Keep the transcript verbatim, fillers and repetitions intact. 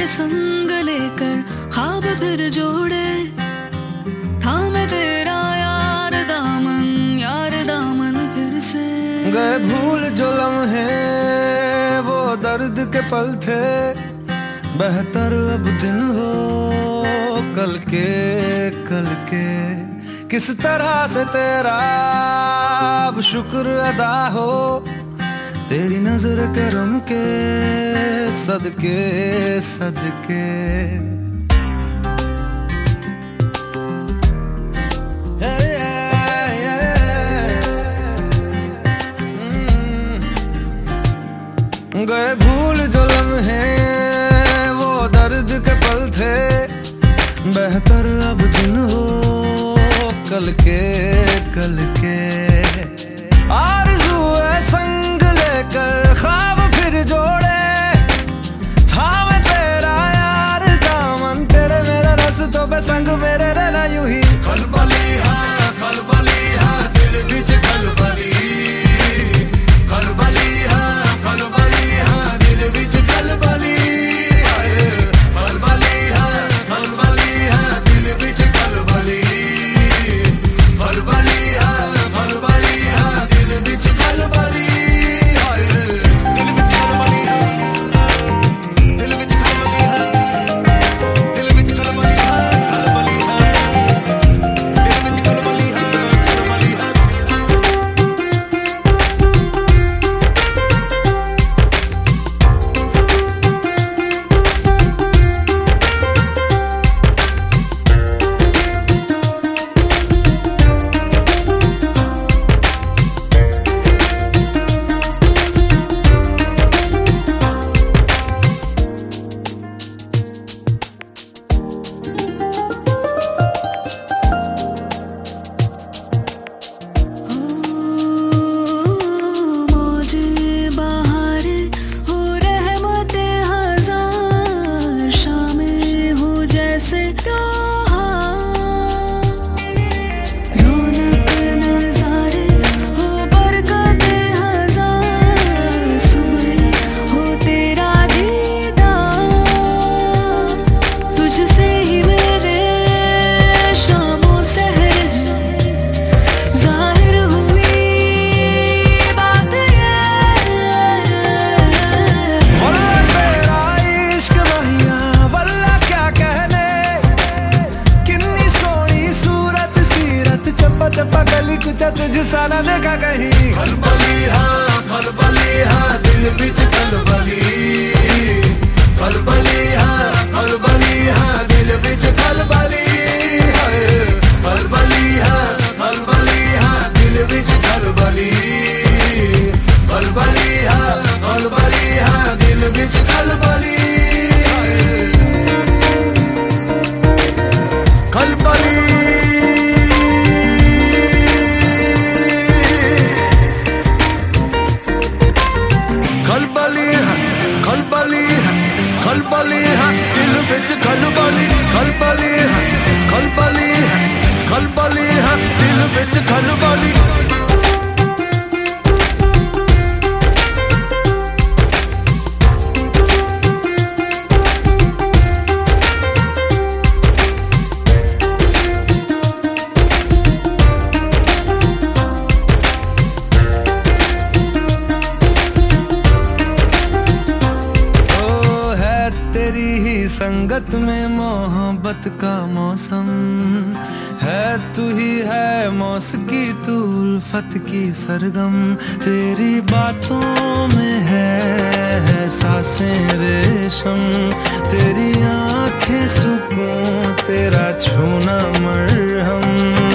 संग लेकर ख्वाब फिर जोड़े, थामे तेरा यार दामन, यार दामन फिर से। गए भूल जो लम्हे वो दर्द के पल थे, बेहतर अब दिन हो कल के कल के। किस तरह से तेरा अब शुक्र अदा हो, तेरी नजर के रम के सदके सदके। गए भूल जो लम्हे वो दर्द के पल थे, बेहतर अब दिन हो कल के कल के। आरज़ू है संग लेकर ख्वाब फिर जोड़े, थामे तेरा यार दामन, तेरे मेरे रास्तों पे संग मेरे रहना यूं ही। खलबली हाँ खलबली हाँ दिल विच खलबली, खलबली हाँ खलबली हाँ दिल विच खलबली, खलबली हाँ खलबली हाँ दिल विच खलबली, खलबली हाँ खलबली हाँ दिल विच खलबली, दिल विच खलबली हाँ, दिल विच खलबली हाँ, दिल विच खलबली हाँ, खलबली हाँ, दिल विच खलबली हाँ, खलबली हाँ। चप्पा गली कुछ तुझसा ना देखा कहीं। खलबली हाँ खलबली हाँ दिल विच खलबली, खलबली हाँ खलबली हाँ दिल विच खलबली, खलबली हाँ खलबली हाँ दिल विच खलबली, खलबली हाँ खलबली हाँ दिल विच खलबली, खलबली खलबली खलबली खलबली हाँ दिल विच खलबली, खलबली खलबली खलबली हाँ दिल विच खलबली। तेरी ही संगत में मोहब्बत का मौसम है, तू ही है मौसिकी तू उल्फत की सरगम। तेरी बातों में है, है सांसें रेशम, तेरी आंखें सुकून तेरा छूना मरहम।